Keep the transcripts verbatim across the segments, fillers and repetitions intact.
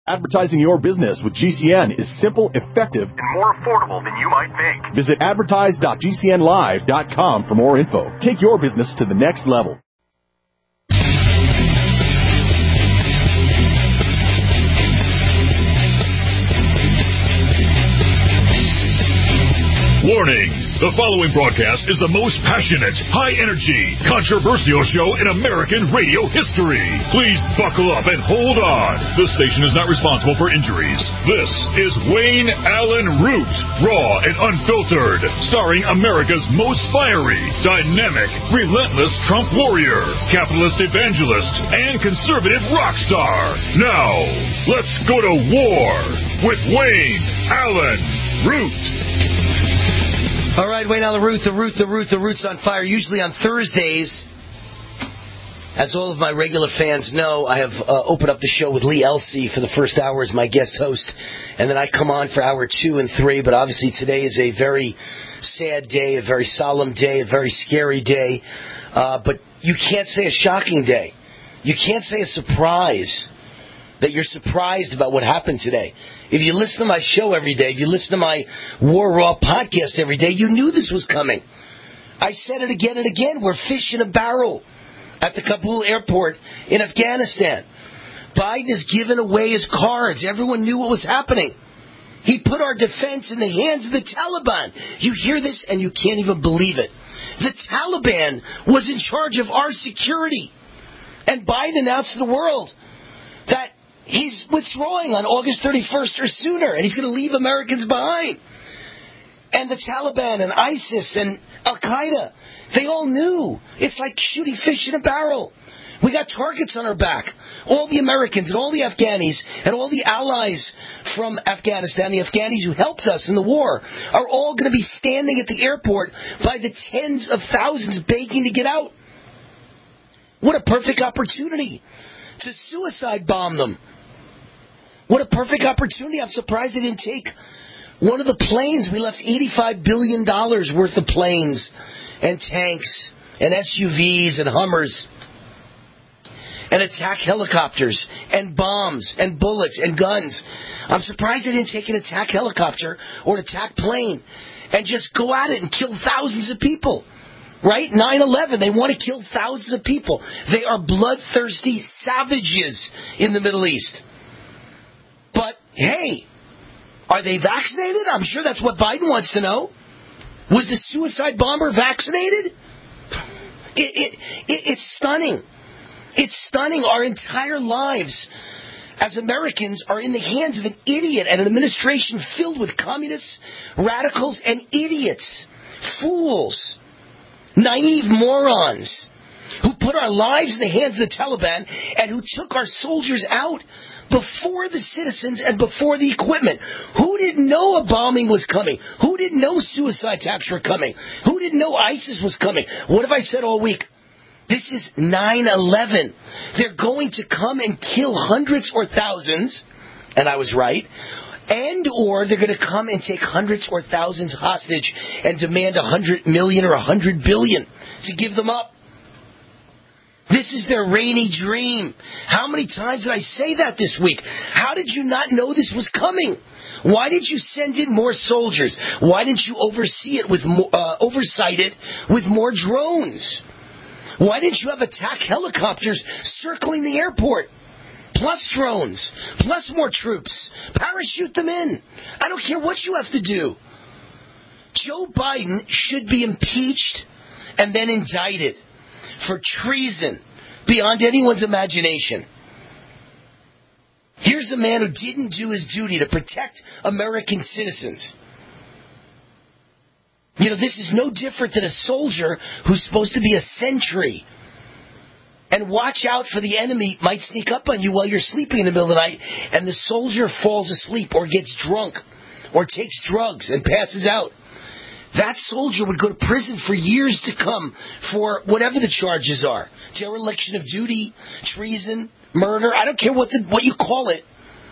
Advertising your business with G C N is simple, effective, and more affordable than you might think. Visit advertise dot g c n live dot com for more info. Take your business to the next level. Warning! The following broadcast is the most passionate, high-energy, controversial show in American radio history. Please buckle up and hold on. This station is not responsible for injuries. This is Wayne Allen Root, raw and unfiltered, starring America's most fiery, dynamic, relentless Trump warrior, capitalist evangelist, and conservative rock star. Now, let's go to war with Wayne Allen Root. All right, Wayne Allen Root, the Root, the Root, the Root's on fire. Usually on Thursdays, as all of my regular fans know, I have uh, opened up the show with Lee Elsey for the first hour as my guest host, and then I come on for hour two and three. But obviously today is a very sad day, a very solemn day, a very scary day. Uh, but you can't say a shocking day. You can't say a surprise, that you're surprised about what happened today. If you listen to my show every day, if you listen to my War Raw podcast every day, you knew this was coming. I said it again and again. We're fish in a barrel at the Kabul airport in Afghanistan. Biden has given away his cards. Everyone knew what was happening. He put our defense in the hands of the Taliban. You hear this and you can't even believe it. The Taliban was in charge of our security. And Biden announced to the world that he's withdrawing on August thirty-first or sooner, and he's going to leave Americans behind. And the Taliban and ISIS and Al-Qaeda, they all knew. It's like shooting fish in a barrel. We got targets on our back. All the Americans and all the Afghanis and all the allies from Afghanistan, the Afghanis who helped us in the war, are all going to be standing at the airport by the tens of thousands begging to get out. What a perfect opportunity to suicide bomb them. What a perfect opportunity. I'm surprised they didn't take one of the planes. We left eighty-five billion dollars worth of planes and tanks and S U Vs and Hummers and attack helicopters and bombs and bullets and guns. I'm surprised they didn't take an attack helicopter or an attack plane and just go at it and kill thousands of people. Right? nine eleven, they want to kill thousands of people. They are bloodthirsty savages in the Middle East. But, hey, are they vaccinated? I'm sure that's what Biden wants to know. Was the suicide bomber vaccinated? It, it, it, it's stunning. It's stunning. Our entire lives as Americans are in the hands of an idiot and an administration filled with communists, radicals, and idiots. Fools. Naive morons who put our lives in the hands of the Taliban and who took our soldiers out before the citizens and before the equipment. Who didn't know a bombing was coming? Who didn't know suicide attacks were coming? Who didn't know ISIS was coming? What have I said all week? This is nine eleven. They're going to come and kill hundreds or thousands, and I was right, and or they're going to come and take hundreds or thousands hostage and demand a hundred million or a hundred billion to give them up. This is their rainy dream. How many times did I say that this week? How did you not know this was coming? Why did you send in more soldiers? Why didn't you oversee it with more, uh, oversight it with more drones? Why didn't you have attack helicopters circling the airport? Plus drones, plus more troops. Parachute them in. I don't care what you have to do. Joe Biden should be impeached and then indicted for treason beyond anyone's imagination. Here's a man who didn't do his duty to protect American citizens. You know, this is no different than a soldier who's supposed to be a sentry and watch out for the enemy might sneak up on you while you're sleeping in the middle of the night, and the soldier falls asleep or gets drunk or takes drugs and passes out. That soldier would go to prison for years to come for whatever the charges are. Dereliction of duty, treason, murder. I don't care what the, what you call it.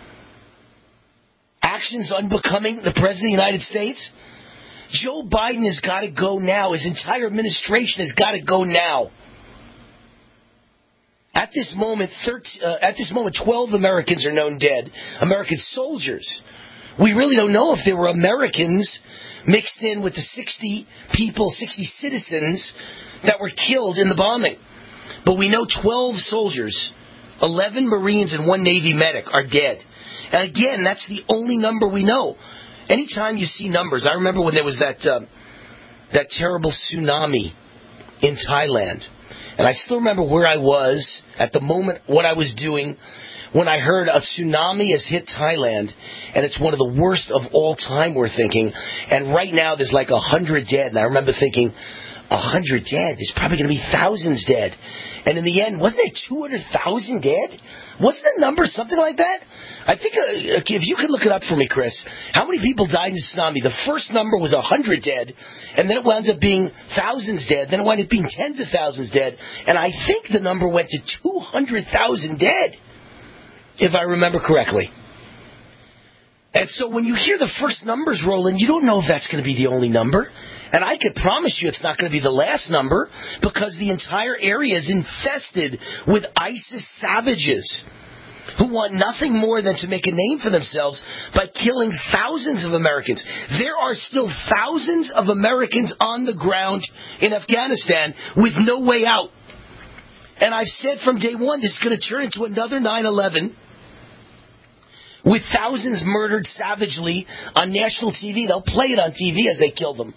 Actions unbecoming the President of the United States. Joe Biden has got to go now. His entire administration has got to go now. At this moment, thirteen, uh, at this moment, twelve Americans are known dead. American soldiers. We really don't know if there were Americans mixed in with the sixty people, sixty citizens that were killed in the bombing. But we know twelve soldiers, eleven Marines, and one Navy medic are dead. And again, that's the only number we know. Anytime you see numbers, I remember when there was that uh, that terrible tsunami in Thailand. And I still remember where I was at the moment, what I was doing, when I heard a tsunami has hit Thailand, and it's one of the worst of all time, we're thinking. And right now there's like a hundred dead. And I remember thinking, a hundred dead? There's probably going to be thousands dead. And in the end, wasn't there two hundred thousand dead? Wasn't the number something like that? I think, uh, if you could look it up for me, Chris, how many people died in the tsunami? The first number was one hundred dead, and then it wound up being thousands dead, then it wound up being tens of thousands dead, and I think the number went to two hundred thousand dead, if I remember correctly. And so when you hear the first numbers roll in, you don't know if that's going to be the only number. And I could promise you it's not going to be the last number, because the entire area is infested with ISIS savages who want nothing more than to make a name for themselves by killing thousands of Americans. There are still thousands of Americans on the ground in Afghanistan with no way out. And I've said from day one, this is going to turn into another nine eleven with thousands murdered savagely on national T V. They'll play it on T V as they kill them.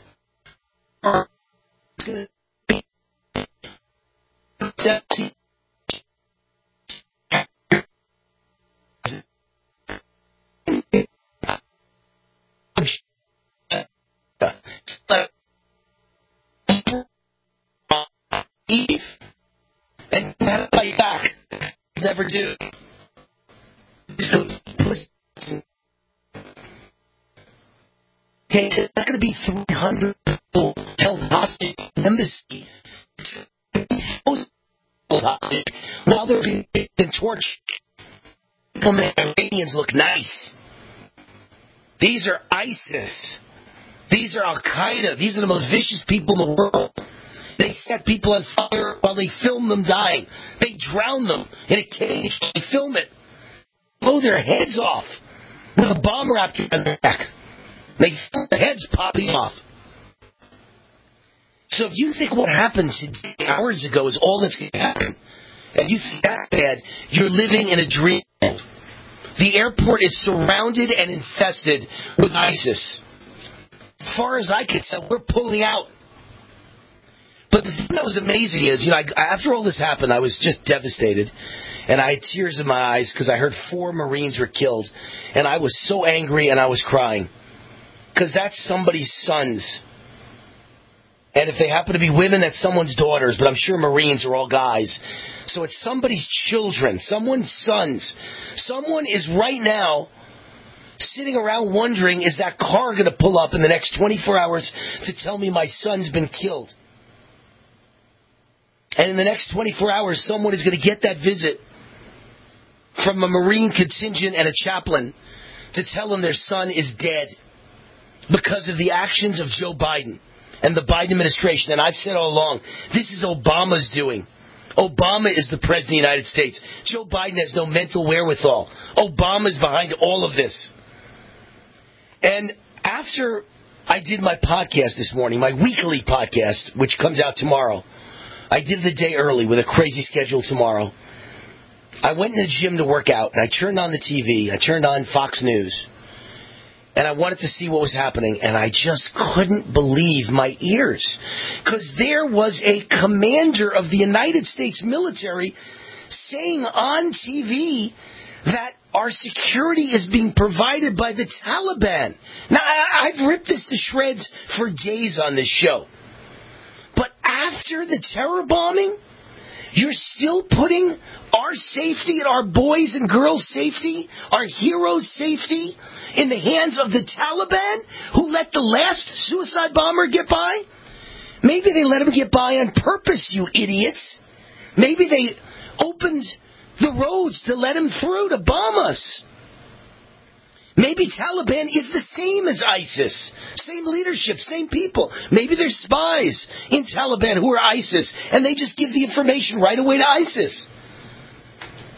Eve and have to fight back. Never do. Okay, it's not going to be three hundred people held hostage in the embassy. While they're being torched, the Iranians look nice. These are ISIS. These are Al-Qaeda. These are the most vicious people in the world. They set people on fire while they film them dying. They drown them in a cage. They film it. Blow their heads off with a bomb wrapped around their neck. They film their heads popping off. So if you think what happened today, hours ago is all that's going to happen, and you think that bad, you're living in a dream world. The airport is surrounded and infested with ISIS. As far as I could tell, we're pulling out. But the thing that was amazing is, you know, I, after all this happened, I was just devastated. And I had tears in my eyes because I heard four Marines were killed. And I was so angry and I was crying. Because that's somebody's sons. And if they happen to be women, that's someone's daughters. But I'm sure Marines are all guys. So it's somebody's children, someone's sons. Someone is right now sitting around wondering, is that car going to pull up in the next twenty-four hours to tell me my son's been killed? And in the next twenty-four hours, someone is going to get that visit from a Marine contingent and a chaplain to tell them their son is dead because of the actions of Joe Biden and the Biden administration. And I've said all along, this is Obama's doing. Obama is the president of the United States. Joe Biden has no mental wherewithal. Obama's behind all of this. And after I did my podcast this morning, my weekly podcast, which comes out tomorrow, I did it a day early with a crazy schedule tomorrow. I went in the gym to work out, and I turned on the T V. I turned on Fox News. And I wanted to see what was happening, and I just couldn't believe my ears. Because there was a commander of the United States military saying on T V that our security is being provided by the Taliban. Now, I, I've ripped this to shreds for days on this show. But after the terror bombing, you're still putting our safety and our boys' and girls' safety, our heroes' safety, in the hands of the Taliban, who let the last suicide bomber get by? Maybe they let him get by on purpose, you idiots. Maybe they opened the roads to let him through to bomb us. Maybe Taliban is the same as ISIS. Same leadership, same people. Maybe there's spies in Taliban who are ISIS, and they just give the information right away to ISIS.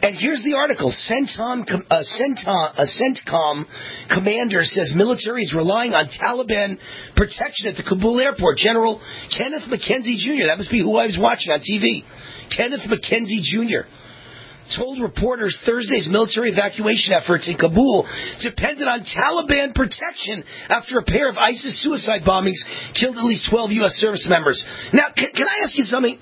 And here's the article. CENTCOM, uh, CENTCOM, uh, CENTCOM commander says military is relying on Taliban protection at the Kabul airport. General Kenneth McKenzie Junior, that must be who I was watching on T V. Kenneth McKenzie Junior told reporters Thursday's military evacuation efforts in Kabul depended on Taliban protection after a pair of ISIS suicide bombings killed at least twelve U S service members. Now, can, can I ask you something?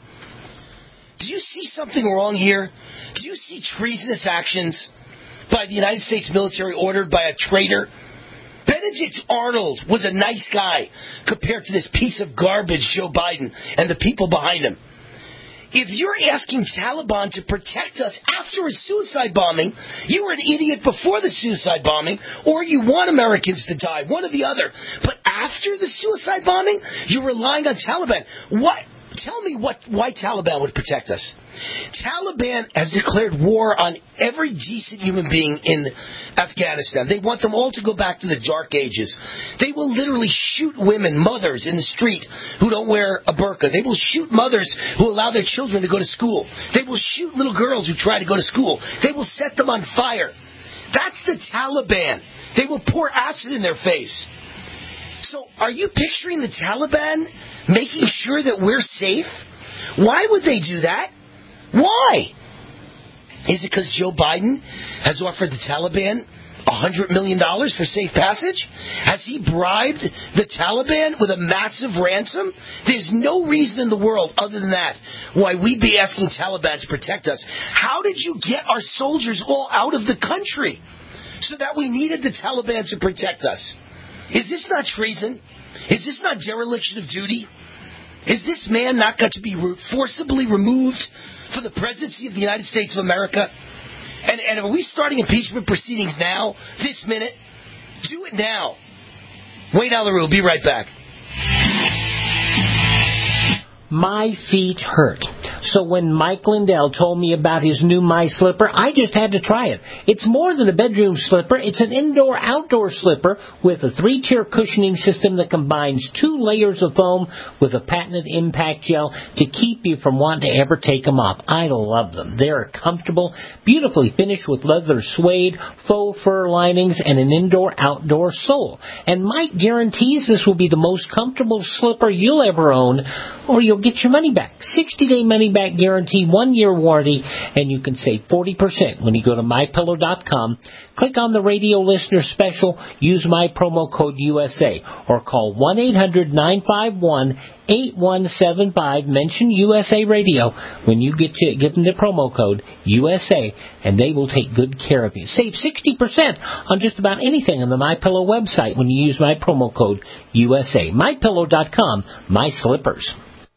Do you see something wrong here? Do you see treasonous actions by the United States military ordered by a traitor? Benedict Arnold was a nice guy compared to this piece of garbage, Joe Biden, and the people behind him. If you're asking Taliban to protect us after a suicide bombing, you were an idiot before the suicide bombing, or you want Americans to die, one or the other. But after the suicide bombing, you're relying on Taliban. What? Tell me what why Taliban would protect us. Taliban has declared war on every decent human being in Afghanistan. They want them all to go back to the dark ages. They will literally shoot women, mothers in the street who don't wear a burqa. They will shoot mothers who allow their children to go to school. They will shoot little girls who try to go to school. They will set them on fire. That's the Taliban. They will pour acid in their face. So are you picturing the Taliban making sure that we're safe? Why would they do that? Why? Is it because Joe Biden has offered the Taliban one hundred million dollars for safe passage? Has he bribed the Taliban with a massive ransom? There's no reason in the world other than that why we'd be asking Taliban to protect us. How did you get our soldiers all out of the country so that we needed the Taliban to protect us? Is this not treason? Is this not dereliction of duty? Is this man not got to be forcibly removed from the presidency of the United States of America? And, and are we starting impeachment proceedings now, this minute? Do it now. Wayne Allyn Root, be right back. My feet hurt. So when Mike Lindell told me about his new My Slipper, I just had to try it. It's more than a bedroom slipper. It's an indoor-outdoor slipper with a three-tier cushioning system that combines two layers of foam with a patented impact gel to keep you from wanting to ever take them off. I love them. They're comfortable, beautifully finished with leather suede, faux fur linings, and an indoor-outdoor sole. And Mike guarantees this will be the most comfortable slipper you'll ever own, or you'll get your money back. sixty-day money-back guarantee, one-year warranty, and you can save forty percent when you go to my pillow dot com. Click on the radio listener special, use my promo code U S A, or call one eight hundred nine five one eight one seven five. Mention U S A Radio when you get to give them the promo code U S A, and they will take good care of you. Save sixty percent on just about anything on the MyPillow website when you use my promo code U S A. my pillow dot com, my slippers.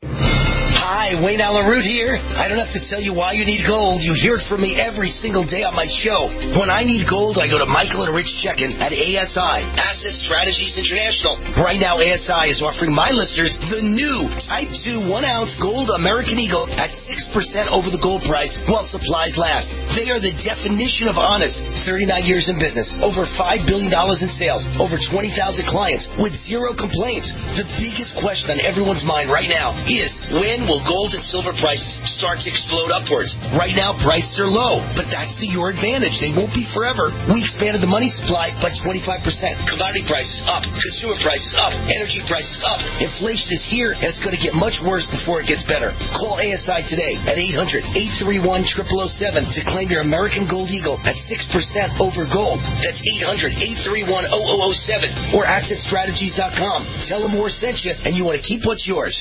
Hi, Wayne Allyn Root here. I don't have to tell you why you need gold. You hear it from me every single day on my show. When I need gold, I go to Michael and Rich Checkin at A S I, Asset Strategies International. Right now, A S I is offering my listeners the new Type two one-ounce gold American Eagle at six percent over the gold price while supplies last. They are the definition of honest. thirty-nine years in business, over five billion dollars in sales, over twenty thousand clients with zero complaints. The biggest question on everyone's mind right now is, when will gold and silver prices start to explode upwards? Right now, prices are low, but that's to your advantage. They won't be forever. We expanded the money supply by twenty-five percent. Commodity prices up. Consumer prices up. Energy prices up. Inflation is here, and it's going to get much worse before it gets better. Call A S I today at eight hundred eight three one zero zero zero seven to claim your American Gold Eagle at six percent over gold. That's eight hundred eight three one zero zero zero seven or asset strategies dot com. Tell them Moore sent you, and you want to keep what's yours.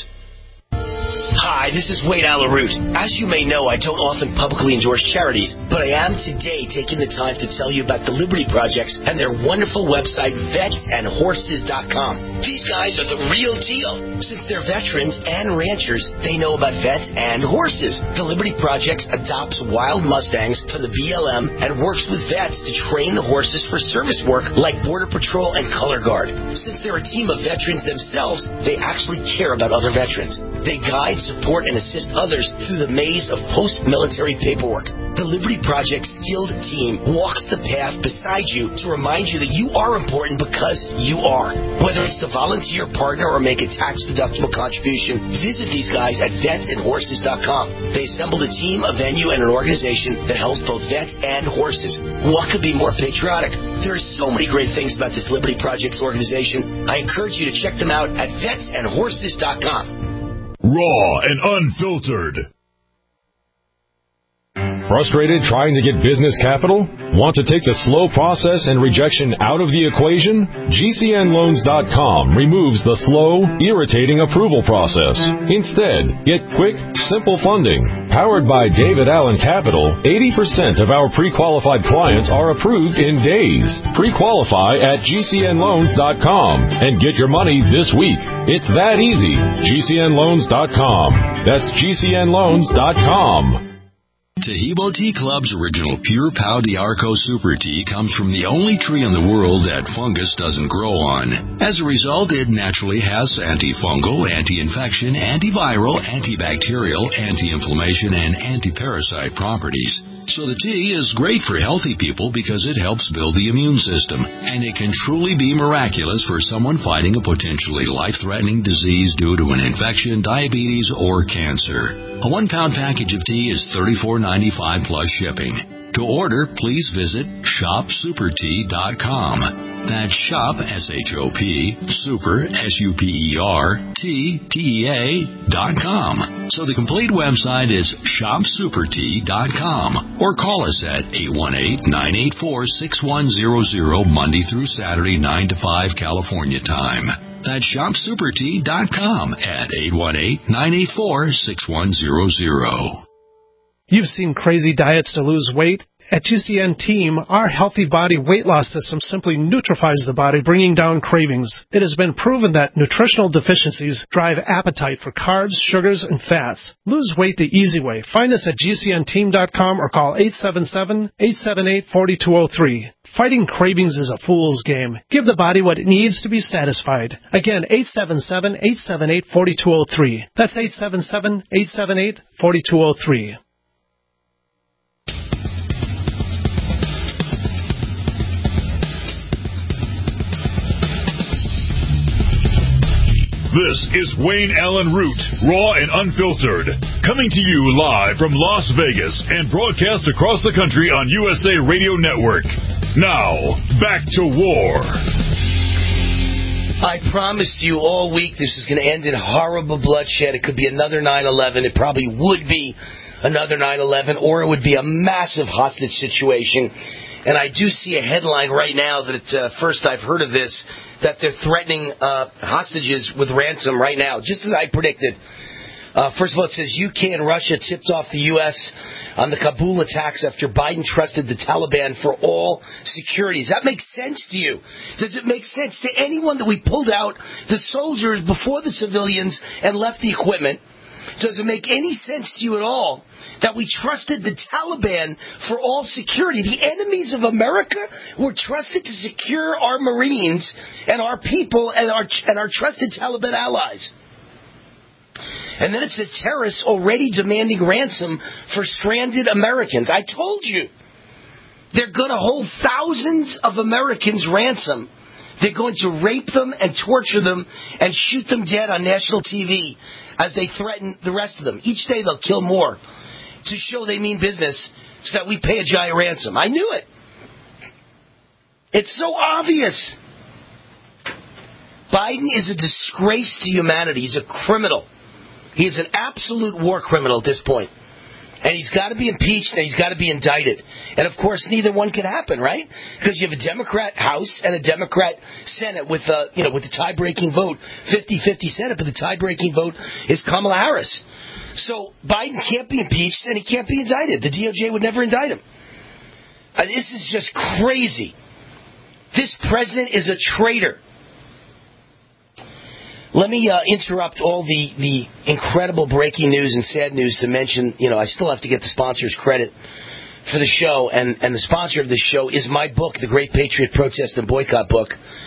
Hi, this is Wayne Allyn Root. As you may know, I don't often publicly endorse charities, but I am today taking the time to tell you about the Liberty Projects and their wonderful website, vets and horses dot com. These guys are the real deal. Since they're veterans and ranchers, they know about vets and horses. The Liberty Projects adopts wild Mustangs for the B L M and works with vets to train the horses for service work like Border Patrol and Color Guard. Since they're a team of veterans themselves, they actually care about other veterans. They guide, support, and assist others through the maze of post-military paperwork. The Liberty Project skilled team walks the path beside you to remind you that you are important because you are. Whether it's to volunteer, partner, or make a tax-deductible contribution, visit these guys at vets and horses dot com. They assembled a team, a venue, and an organization that helps both vets and horses. What could be more patriotic? There are so many great things about this Liberty Project's organization. I encourage you to check them out at vets and horses dot com. Raw and unfiltered. Frustrated trying to get business capital? Want to take the slow process and rejection out of the equation? G C N loans dot com removes the slow, irritating approval process. Instead, get quick, simple funding. Powered by David Allen Capital, eighty percent of our pre-qualified clients are approved in days. Pre-qualify at G C N loans dot com and get your money this week. It's that easy. G C N loans dot com. That's G C N loans dot com. Tahibo Tea Club's original Pure Pau D'Arco Super Tea comes from the only tree in the world that fungus doesn't grow on. As a result, it naturally has antifungal, anti-infection, antiviral, antibacterial, anti-inflammation, and anti-parasite properties. So the tea is great for healthy people because it helps build the immune system, and it can truly be miraculous for someone fighting a potentially life-threatening disease due to an infection, diabetes, or cancer. A one-pound package of tea is thirty-four ninety-five plus shipping. To order, please visit shop super tea dot com. That's shop, S H O P, super, S U P E R, T, T E A, dot com. So the complete website is shop super tea dot com. Or call us at eight one eight, nine eight four, six one zero zero, Monday through Saturday, nine to five California time. That's shop super tea dot com at eight one eight, nine eight four, six one zero zero. You've seen crazy diets to lose weight. At G C N Team, our healthy body weight loss system simply neutralizes the body, bringing down cravings. It has been proven that nutritional deficiencies drive appetite for carbs, sugars, and fats. Lose weight the easy way. Find us at G C N team dot com or call eight seven seven, eight seven eight, four two zero three. Fighting cravings is a fool's game. Give the body what it needs to be satisfied. Again, eight seven seven, eight seven eight, four two zero three. That's eight seven seven, eight seven eight, four two zero three. This is Wayne Allen Root, raw and unfiltered, coming to you live from Las Vegas and broadcast across the country on U S A Radio Network. Now, back to war. I promised you all week this is going to end in horrible bloodshed. It could be another nine eleven. It probably would be another nine eleven, or it would be a massive hostage situation. And I do see a headline right now that uh, first I've heard of this, that they're threatening uh, hostages with ransom right now, just as I predicted. Uh, first of all, it says U K and Russia tipped off the U S on the Kabul attacks after Biden trusted the Taliban for all security. Does that make sense to you? Does it make sense to anyone that we pulled out the soldiers before the civilians and left the equipment? Does it make any sense to you at all that we trusted the Taliban for all security? The enemies of America were trusted to secure our Marines and our people and our and our trusted Taliban allies. And then it says terrorists already demanding ransom for stranded Americans. I told you, they're going to hold thousands of Americans ransom. They're going to rape them and torture them and shoot them dead on national T V as they threaten the rest of them. Each day they'll kill more to show they mean business so that we pay a giant ransom. I knew it. It's so obvious. Biden is a disgrace to humanity. He's a criminal. He is an absolute war criminal at this point. And he's got to be impeached and he's got to be indicted. And, of course, neither one can happen, right? Because you have a Democrat House and a Democrat Senate with, uh, you know, with the tie-breaking vote, fifty-fifty Senate, but the tie-breaking vote is Kamala Harris. So Biden can't be impeached and he can't be indicted. The D O J would never indict him. Uh, this is just crazy. This president is a traitor. Let me uh, interrupt all the, the incredible breaking news and sad news to mention, you know, I still have to get the sponsors credit for the show, and, and the sponsor of this show is my book, The Great Patriot Protest and Boycott Book.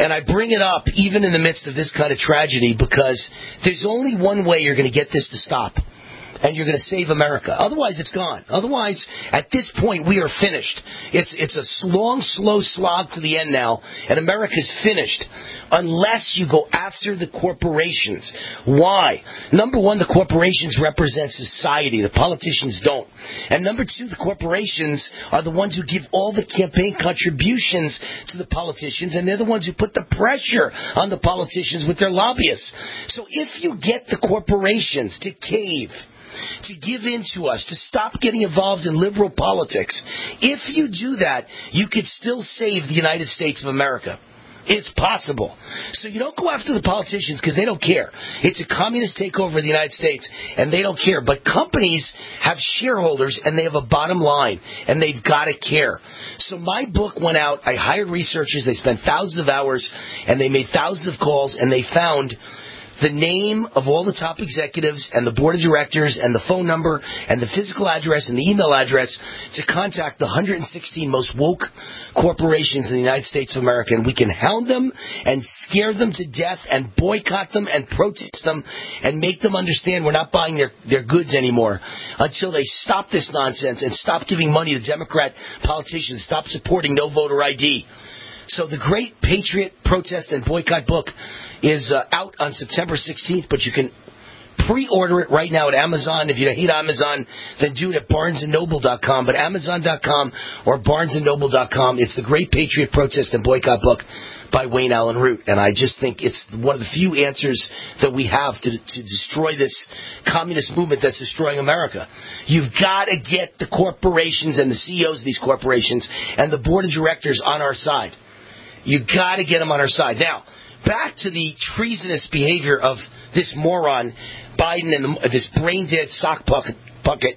And I bring it up even in the midst of this kind of tragedy because there's only one way you're going to get this to stop. And you're going to save America. Otherwise, it's gone. Otherwise, at this point, we are finished. It's it's a long, slow slog to the end now, and America's finished. Unless you go after the corporations. Why? Number one, the corporations represent society. The politicians don't. And number two, the corporations are the ones who give all the campaign contributions to the politicians, and they're the ones who put the pressure on the politicians with their lobbyists. So if you get the corporations to cave, to give in to us, to stop getting involved in liberal politics, if you do that, you could still save the United States of America. It's possible. So you don't go after the politicians because they don't care. It's a communist takeover of the United States, and they don't care. But companies have shareholders, and they have a bottom line, and they've got to care. So my book went out. I hired researchers. They spent thousands of hours, and they made thousands of calls, and they found the name of all the top executives and the board of directors and the phone number and the physical address and the email address to contact the one hundred sixteen most woke corporations in the United States of America. And we can hound them and scare them to death and boycott them and protest them and make them understand we're not buying their, their goods anymore until they stop this nonsense and stop giving money to Democrat politicians, stop supporting no voter I D. So the Great Patriot Protest and Boycott book is uh, out on September sixteenth, but you can pre-order it right now at Amazon. If you hate Amazon, then do it at barnes and noble dot com. But amazon dot com or barnes and noble dot com. It's the Great Patriot Protest and Boycott book by Wayne Allen Root. And I just think it's one of the few answers that we have to, to destroy this communist movement that's destroying America. You've got to get the corporations and the C E Os of these corporations and the board of directors on our side. You've got to get them on our side. Now, back to the treasonous behavior of this moron, Biden, and the, this brain-dead sock puppet, puppet,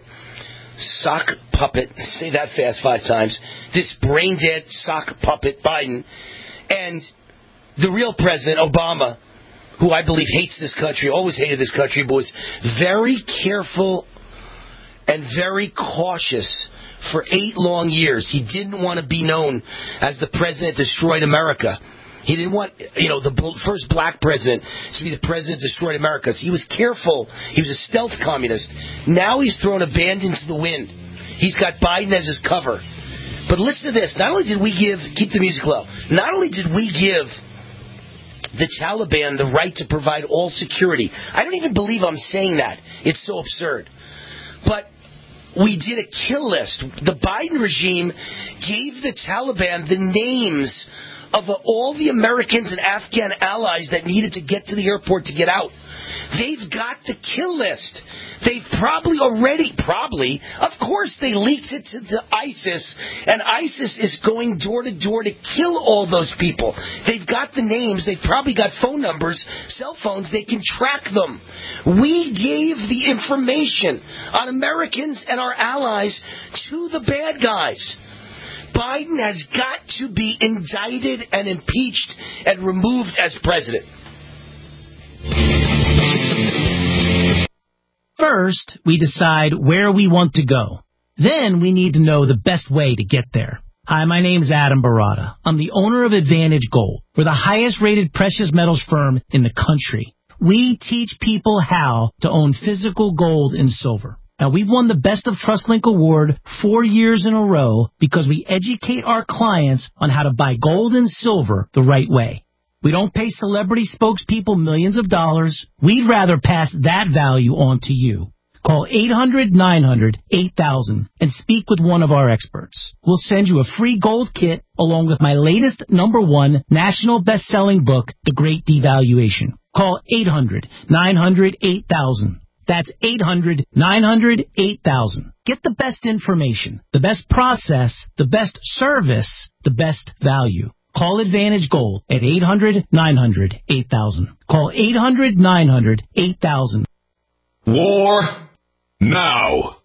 sock puppet, say that fast five times, this brain-dead sock puppet, Biden, and the real president, Obama, who I believe hates this country, always hated this country, but was very careful and very cautious for eight long years. He didn't want to be known as the president that destroyed America. He didn't want, you know, the first black president to be the president that destroyed America. So he was careful. He was a stealth communist. Now he's thrown a band into the wind. He's got Biden as his cover. But listen to this. Not only did we give, keep the music low, not only did we give the Taliban the right to provide all security. I don't even believe I'm saying that. It's so absurd. But we did a kill list. The Biden regime gave the Taliban the names of all the Americans and Afghan allies that needed to get to the airport to get out. They've got the kill list. They've probably already, probably, of course they leaked it to, to ISIS, and ISIS is going door to door to kill all those people. They've got the names. They've probably got phone numbers, cell phones. They can track them. We gave the information on Americans and our allies to the bad guys. Biden has got to be indicted and impeached and removed as president. First, we decide where we want to go. Then we need to know the best way to get there. Hi, my name's Adam Barada. I'm the owner of Advantage Gold. We're the highest rated precious metals firm in the country. We teach people how to own physical gold and silver. Now, we've won the Best of TrustLink Award four years in a row because we educate our clients on how to buy gold and silver the right way. We don't pay celebrity spokespeople millions of dollars. We'd rather pass that value on to you. Call eight hundred nine hundred eight thousand and speak with one of our experts. We'll send you a free gold kit along with my latest number one national best-selling book, The Great Devaluation. Call eight hundred nine hundred eight thousand. That's eight hundred nine hundred eight thousand. Get the best information, the best process, the best service, the best value. Call Advantage Gold at eight hundred nine hundred eight thousand. Call eight hundred nine hundred eight thousand. War now.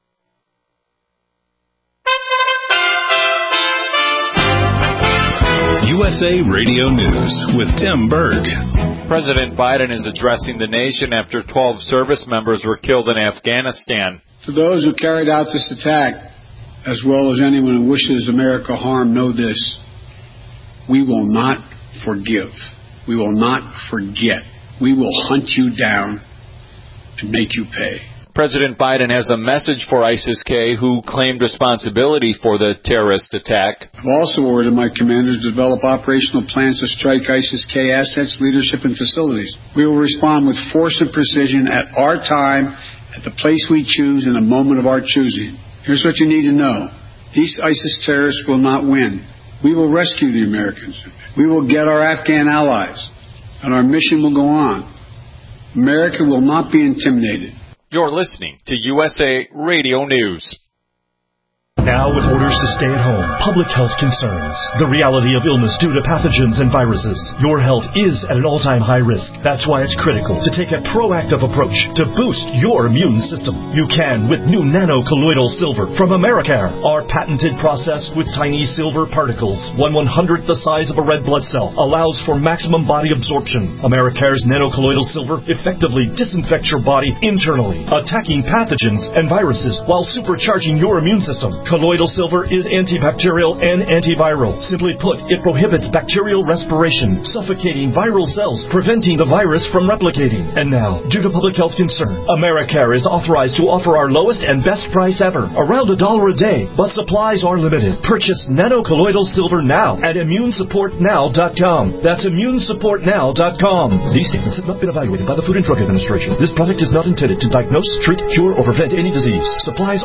U S A Radio News with Tim Berg. President Biden is addressing the nation after twelve service members were killed in Afghanistan. For those who carried out this attack, as well as anyone who wishes America harm, know this. We will not forgive. We will not forget. We will hunt you down and make you pay. President Biden has a message for ISIS-K, who claimed responsibility for the terrorist attack. I've also ordered my commanders to develop operational plans to strike ISIS-K assets, leadership, and facilities. We will respond with force and precision at our time, at the place we choose, in a moment of our choosing. Here's what you need to know. These ISIS terrorists will not win. We will rescue the Americans. We will get our Afghan allies, and our mission will go on. America will not be intimidated. You're listening to U S A Radio News. Now, with orders to stay at home, public health concerns, the reality of illness due to pathogens and viruses, your health is at an all-time high risk. That's why it's critical to take a proactive approach to boost your immune system. You can with new nano-colloidal silver from Americare, our patented process with tiny silver particles, one one-hundredth the size of a red blood cell, allows for maximum body absorption. Americare's nano-colloidal silver effectively disinfects your body internally, attacking pathogens and viruses while supercharging your immune system. Colloidal silver is antibacterial and antiviral. Simply put, it prohibits bacterial respiration, suffocating viral cells, preventing the virus from replicating. And now, due to public health concern, Americare is authorized to offer our lowest and best price ever, around a dollar a day, but supplies are limited. Purchase nano-colloidal silver now at immune support now dot com. That's immune support now dot com. These statements have not been evaluated by the Food and Drug Administration. This product is not intended to diagnose, treat, cure, or prevent any disease. Supplies.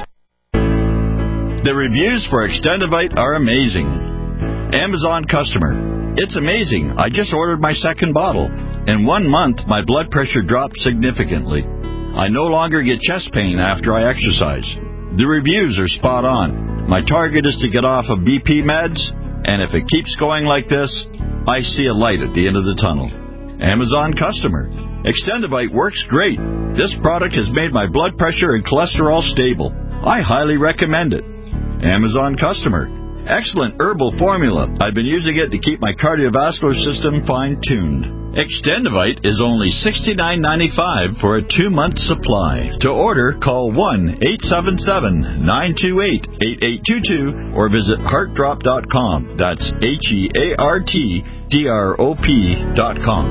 The reviews for Extendivite are amazing. Amazon customer. It's amazing. I just ordered my second bottle. In one month, my blood pressure dropped significantly. I no longer get chest pain after I exercise. The reviews are spot on. My target is to get off of B P meds, and if it keeps going like this, I see a light at the end of the tunnel. Amazon customer. Extendivite works great. This product has made my blood pressure and cholesterol stable. I highly recommend it. Amazon customer. Excellent herbal formula. I've been using it to keep my cardiovascular system fine-tuned. Extendivite is only sixty-nine ninety-five for a two-month supply. To order, call one eight seven seven, nine two eight, eight eight two two or visit heart drop dot com. That's H E A R T D R O P dot com.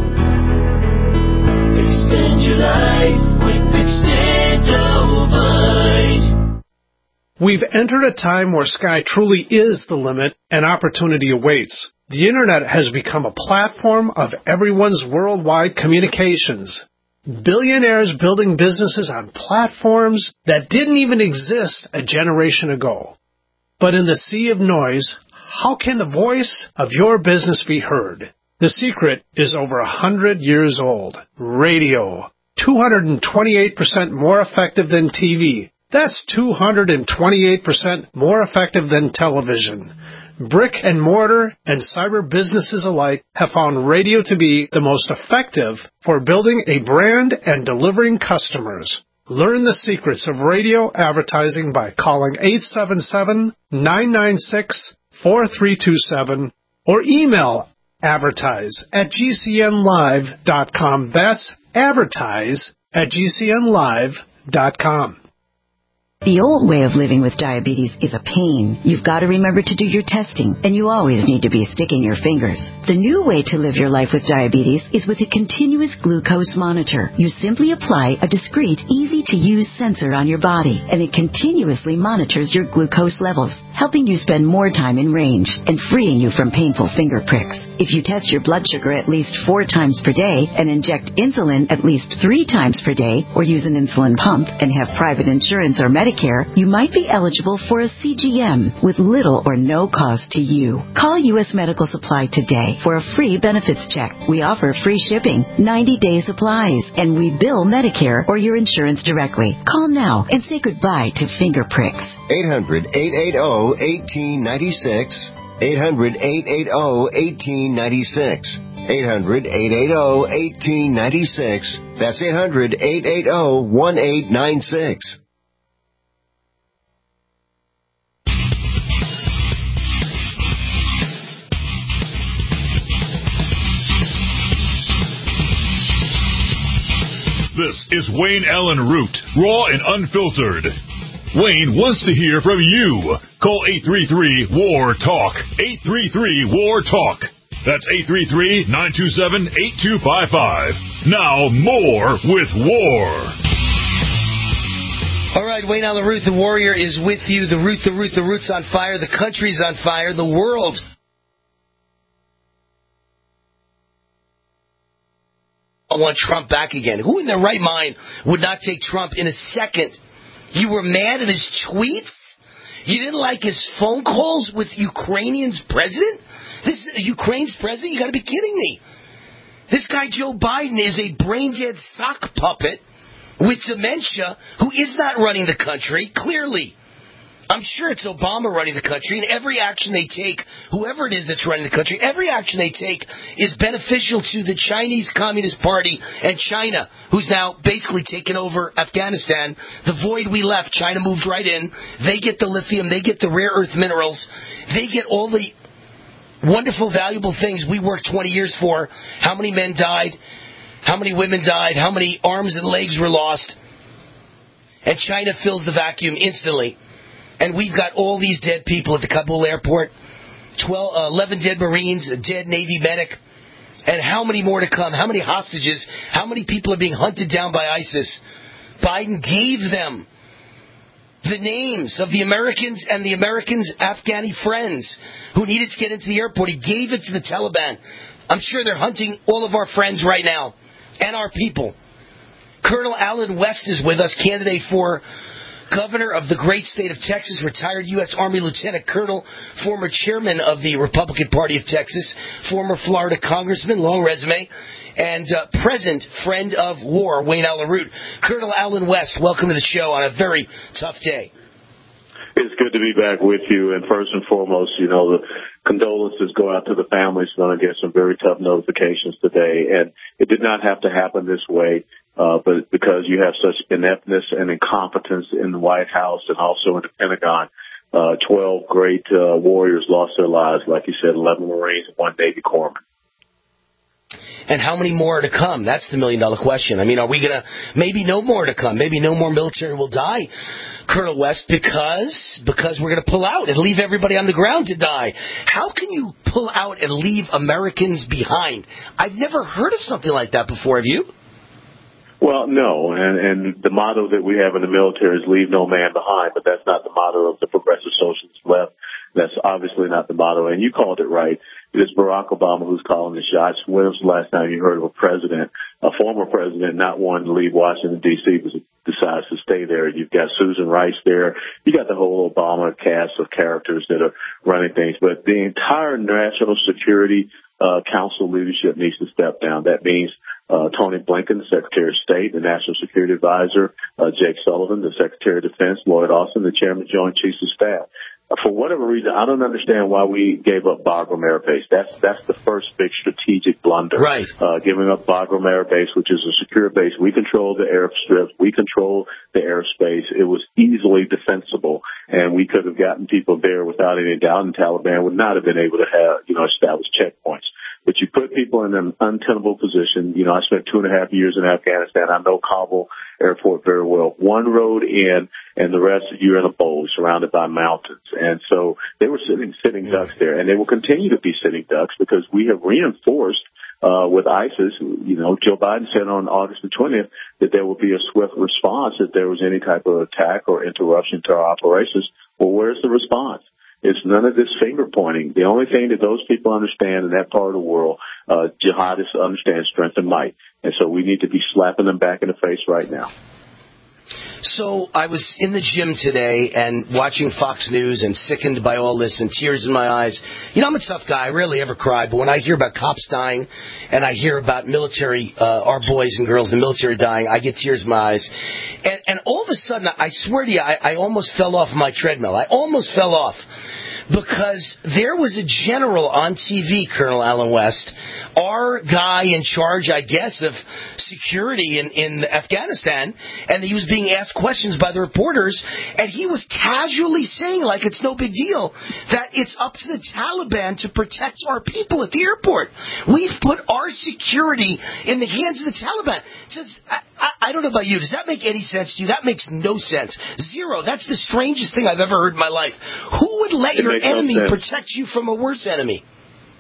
Extend your life with Extendivite. We've entered a time where sky truly is the limit and opportunity awaits. The Internet has become a platform of everyone's worldwide communications. Billionaires building businesses on platforms that didn't even exist a generation ago. But in the sea of noise, how can the voice of your business be heard? The secret is over a hundred years old. Radio. two hundred twenty-eight percent more effective than T V. That's two hundred twenty-eight percent more effective than television. Brick and mortar and cyber businesses alike have found radio to be the most effective for building a brand and delivering customers. Learn the secrets of radio advertising by calling eight seven seven, nine nine six, four three two seven or email advertise at G C N live dot com. That's advertise at G C N live dot com. The old way of living with diabetes is a pain. You've got to remember to do your testing, and you always need to be sticking your fingers. The new way to live your life with diabetes is with a continuous glucose monitor. You simply apply a discreet, easy-to-use sensor on your body, and it continuously monitors your glucose levels, helping you spend more time in range and freeing you from painful finger pricks. If you test your blood sugar at least four times per day and inject insulin at least three times per day, or use an insulin pump and have private insurance or Medicare, you might be eligible for a C G M with little or no cost to you. Call U S Medical Supply today for a free benefits check. We offer free shipping, ninety-day supplies, and we bill Medicare or your insurance directly. Call now and say goodbye to finger pricks. eight hundred, eight eight zero, one eight nine six. eight hundred, eight eight zero, one eight nine six. eight hundred, eight eight zero, one eight nine six. That's eight hundred, eight eight zero, one eight nine six. This is Wayne Allen Root, raw and unfiltered. Wayne wants to hear from you. Call eight three three, W A R, TALK. eight three three, W A R, TALK. That's eight three three, nine two seven, eight two five five. Now, more with War. All right, Wayne Allyn Root, the Warrior, is with you. The Root, the Root, the Root's on fire. The country's on fire. The world. I want Trump back again. Who in their right mind would not take Trump in a second? You were mad at his tweets? You didn't like his phone calls with Ukrainian's president? This is Ukraine's president? You got to be kidding me. This guy Joe Biden is a brain-dead sock puppet with dementia who is not running the country, clearly. I'm sure it's Obama running the country, and every action they take, whoever it is that's running the country, every action they take is beneficial to the Chinese Communist Party and China, who's now basically taken over Afghanistan. The void we left, China moved right in. They get the lithium, they get the rare earth minerals, they get all the wonderful, valuable things we worked twenty years for. How many men died? How many women died? How many arms and legs were lost? And China fills the vacuum instantly. And we've got all these dead people at the Kabul airport, twelve, uh, eleven dead Marines, a dead Navy medic, and how many more to come? How many hostages? How many people are being hunted down by ISIS? Biden gave them the names of the Americans and the Americans' Afghani friends who needed to get into the airport. He gave it to the Taliban. I'm sure they're hunting all of our friends right now and our people. Colonel Allen West is with us, candidate for Governor of the great state of Texas, retired U S Army Lieutenant Colonel, former chairman of the Republican Party of Texas, former Florida congressman, long resume, and uh, present friend of war, Wayne Allyn Root. Colonel Allen West, welcome to the show on a very tough day. It's good to be back with you. And first and foremost, you know, the condolences go out to the families. Going to get some very tough notifications today. And it did not have to happen this way. Uh, but because you have such ineptness and incompetence in the White House and also in the Pentagon, uh, twelve great uh, warriors lost their lives, like you said, eleven Marines and one Navy corpsman. And how many more are to come? That's the million-dollar question. I mean, are we going to, maybe no more to come. Maybe no more military will die, Colonel West, because because we're going to pull out and leave everybody on the ground to die. How can you pull out and leave Americans behind? I've never heard of something like that before. Have you? Well, no, and, and the motto that we have in the military is leave no man behind, but that's not the motto of the progressive socialist left. That's obviously not the motto, and you called it right. It is Barack Obama who's calling the shots. When was the last time you heard of a president, a former president, not wanting to leave Washington, D C, but decides to stay there? You've got Susan Rice there. You got the whole Obama cast of characters that are running things, but the entire national security uh, council leadership needs to step down. That means Uh, Tony Blinken, the Secretary of State, the National Security Advisor, uh, Jake Sullivan, the Secretary of Defense, Lloyd Austin, the Chairman, Joint Chiefs of Staff. Uh, for whatever reason, I don't understand why we gave up Bagram Air Base. That's that's the first big strategic blunder. Right. Uh, giving up Bagram Air Base, which is a secure base. We control the airstrips. We control the airspace. It was easily defensible, and we could have gotten people there without any doubt, and Taliban would not have been able to have, you know, establish checkpoints. But you put people in an untenable position. You know, I spent two and a half years in Afghanistan. I know Kabul Airport very well. One road in, and the rest you're in a bowl surrounded by mountains. And so they were sitting sitting ducks there, and they will continue to be sitting ducks because we have reinforced uh, with ISIS. You know, Joe Biden said on August the twentieth that there would be a swift response if there was any type of attack or interruption to our operations. Well, where's the response? It's none of this finger pointing. The only thing that those people understand in that part of the world, uh, jihadists understand strength and might. And so we need to be slapping them back in the face right now. So I was in the gym today and watching Fox News and sickened by all this and tears in my eyes. You know, I'm a tough guy. I rarely ever cry. But when I hear about cops dying and I hear about military, uh, our boys and girls in the military dying, I get tears in my eyes. And, and all of a sudden, I swear to you, I, I almost fell off my treadmill. I almost fell off. Because there was a general on T V, Colonel Allen West, our guy in charge, I guess, of security in, in Afghanistan, and he was being asked questions by the reporters, and he was casually saying, like it's no big deal, that it's up to the Taliban to protect our people at the airport. We've put our security in the hands of the Taliban. Just, I, I, I don't know about you. Does that make any sense to you? That makes no sense. Zero. That's the strangest thing I've ever heard in my life. Who would let your enemy protect you from a worse enemy?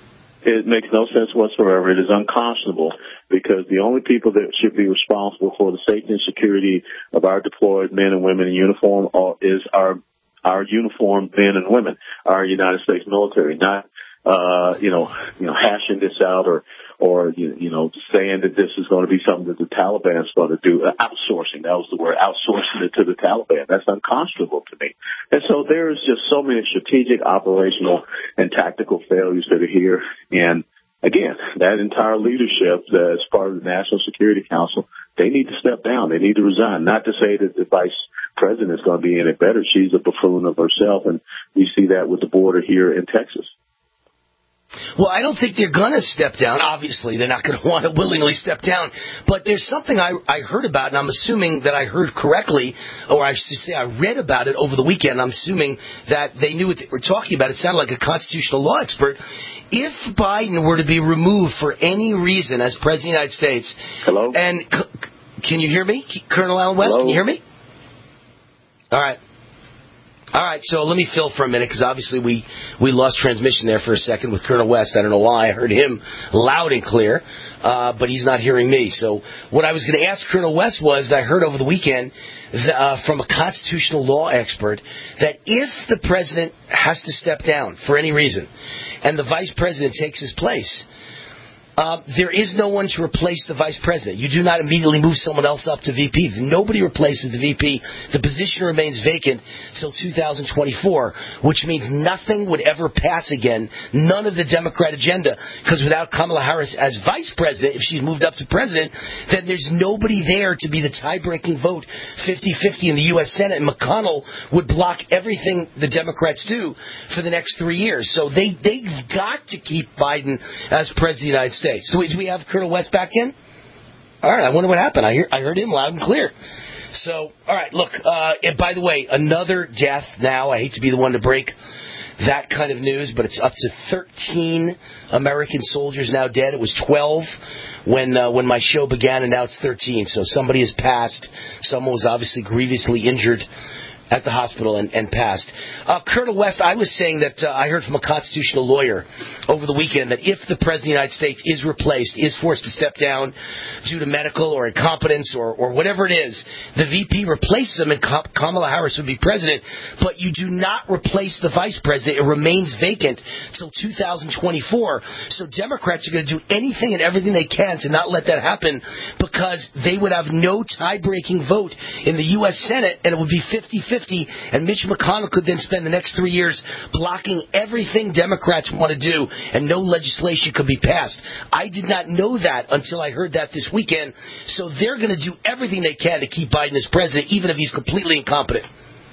It makes no sense whatsoever. It is unconscionable because the only people that should be responsible for the safety and security of our deployed men and women in uniform are, is our our uniformed men and women, our United States military, not uh, you know, you know, hashing this out or or you, you know, saying that this is going to be something that the Taliban's going to do. Uh, outsourcing, that was the word, outsourcing it to the Taliban. That's unconscionable to me. And so there is just so many strategic, operational, and tactical failures that are here. And again, that entire leadership uh, as part of the National Security Council, they need to step down. They need to resign. Not to say that the vice president is going to be any better. She's a buffoon of herself, and we see that with the border here in Texas. Well, I don't think they're going to step down. Obviously, they're not going to want to willingly step down. But there's something I, I heard about, and I'm assuming that I heard correctly, or I should say I read about it over the weekend. I'm assuming that they knew what they were talking about. It sounded like a constitutional law expert. If Biden were to be removed for any reason as President of the United States... Hello? And can you hear me? Colonel Allen West, Hello? Can you hear me? All right. All right, so let me fill for a minute, because obviously we, we lost transmission there for a second with Colonel West. I don't know why. I heard him loud and clear, uh, but he's not hearing me. So what I was going to ask Colonel West was that I heard over the weekend that, uh, from a constitutional law expert that if the president has to step down for any reason and the vice president takes his place, Uh, there is no one to replace the vice president. You do not immediately move someone else up to V P. Nobody replaces the V P. The position remains vacant until two thousand twenty-four, which means nothing would ever pass again. None of the Democrat agenda. Because without Kamala Harris as vice president, if she's moved up to president, then there's nobody there to be the tie-breaking vote fifty-fifty in the U S Senate. And McConnell would block everything the Democrats do for the next three years. So they, they've got to keep Biden as president of the United States. So do we have Colonel West back in? All right, I wonder what happened. I hear, I heard him loud and clear. So, all right, look, uh, and by the way, another death now. I hate to be the one to break that kind of news, but it's up to thirteen American soldiers now dead. It was twelve when uh, when my show began, and now it's thirteen. So somebody has passed. Someone was obviously grievously injured at the hospital and, and passed. Uh, Colonel West, I was saying that uh, I heard from a constitutional lawyer over the weekend that if the President of the United States is replaced, is forced to step down due to medical or incompetence or, or whatever it is, the V P replaces him and Kamala Harris would be president, but you do not replace the vice president. It remains vacant until two thousand twenty-four. So Democrats are going to do anything and everything they can to not let that happen because they would have no tie-breaking vote in the U S Senate and it would be fifty-fifty. And Mitch McConnell could then spend the next three years blocking everything Democrats want to do, and no legislation could be passed. I did not know that until I heard that this weekend. So they're going to do everything they can to keep Biden as president, even if he's completely incompetent.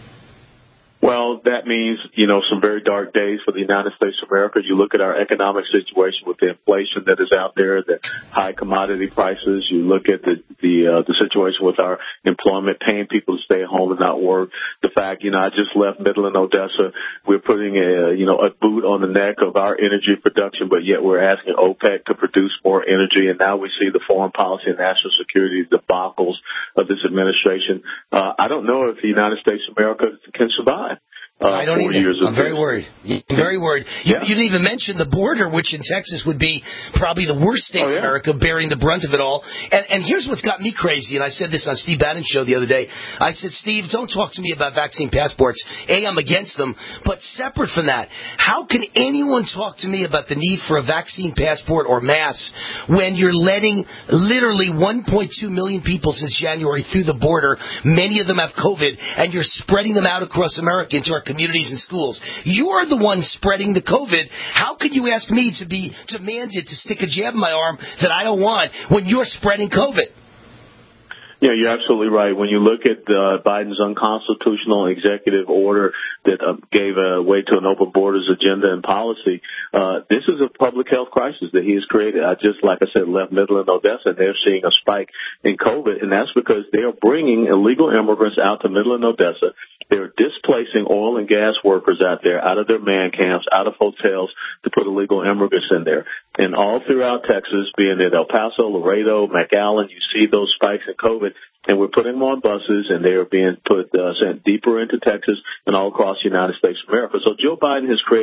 Well, that means, you know, some very dark days for the United States of America. You look at our economic situation with the inflation that is out there, the high commodity prices. You look at the the, uh, the situation with our employment, paying people to stay at home and not work. The fact, you know, I just left Midland, Odessa. We're putting a, you know, a boot on the neck of our energy production, but yet we're asking OPEC to produce more energy. And now we see the foreign policy and national security debacles of this administration. Uh, I don't know if the United States of America can survive. Uh, I don't even. I'm very worried. I'm very worried. You, yeah. you didn't even mention the border, which in Texas would be probably the worst state oh, yeah. in America, bearing the brunt of it all. And, and here's what's got me crazy, and I said this on Steve Bannon's show the other day. I said, Steve, don't talk to me about vaccine passports. A, I'm against them. But separate from that, how can anyone talk to me about the need for a vaccine passport or mask when you're letting literally one point two million people since January through the border, many of them have COVID, and you're spreading them out across America into our communities and schools? You are the one spreading the COVID. How can you ask me to be demanded to stick a jab in my arm that I don't want when you're spreading COVID? Yeah, you're absolutely right. When you look at uh, Biden's unconstitutional executive order that uh, gave uh, way to an open borders agenda and policy, uh, this is a public health crisis that he has created. I just, like I said, left Midland, Odessa, and they're seeing a spike in COVID, and that's because they are bringing illegal immigrants out to Midland, Odessa. They're displacing oil and gas workers out there, out of their man camps, out of hotels to put illegal immigrants in there. And all throughout Texas, being it El Paso, Laredo, McAllen, you see those spikes in COVID. And we're putting them on buses, and they are being put uh, sent deeper into Texas and all across the United States of America. So Joe Biden has created